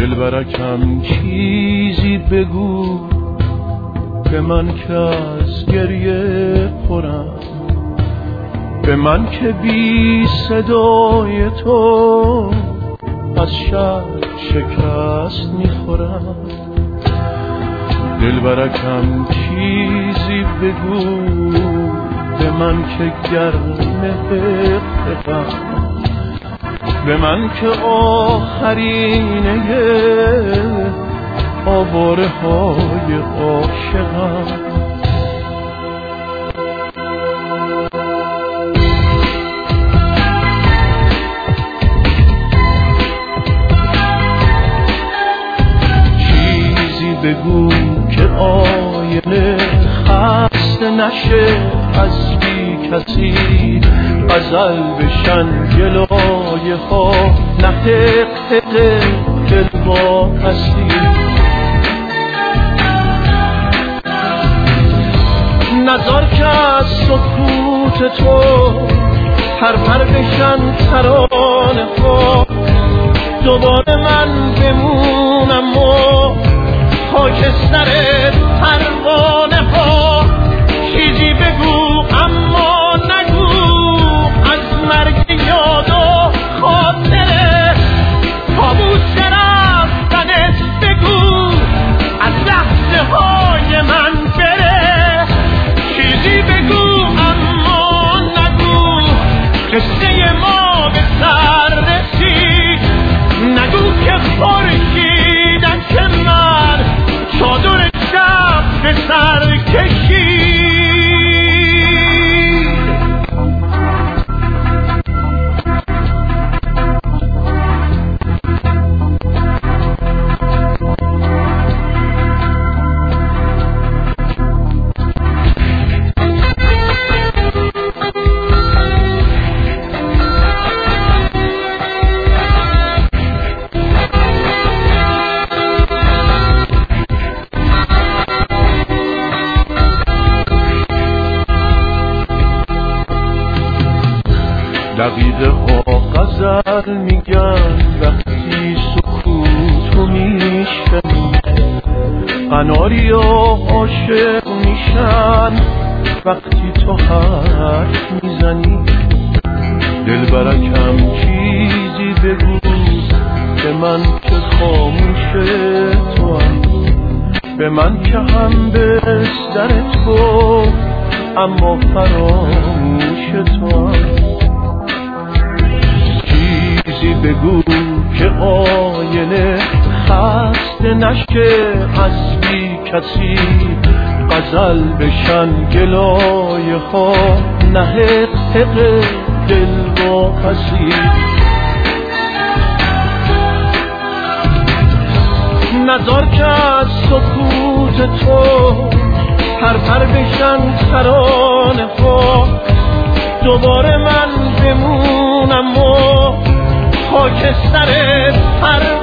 دلبرکم چیزی بگو به من که از گریه پرم، به من که بی صدای تو از شب شکست میخورم. دلبرکم چیزی بگو به من که گرم حقم، به من که آخرینه آواره های عاشقم. چیزی بگو که آینه خسته نشه از بی کسی، غزل بشن گلایه ها نه حق دل با کسی. نذار که از سکوت تو پرپر بشن ترانه ها، دوباره من بمونم و خاکستر پروانه ها. چیزی بگو اما نگو از مرگ یاد و خاطره، کابوس رفتنت بگو از لحظه های من بره. چیزی بگو اما نگو قصه ما به سر رسید، نگو که خورشیدم که من چادر شب به سر کشید. دقیقه ها غزل میگن وقتی سکوتو میشنی، قناری ها عاشق میشن وقتی تو حرف میزنی. دلبرکم چیزی بگو به من که خاموش تو هم، به من که هم بستر تو اما فراموش تو هم. چیزی بگو که آینه خسته نشه از بی کسی، غزل بشن گلایه ها نه حق دل با کسی. نذار که از سکوت تو پرپر بشن ترانه ها، دوباره من بمونم و خاکستر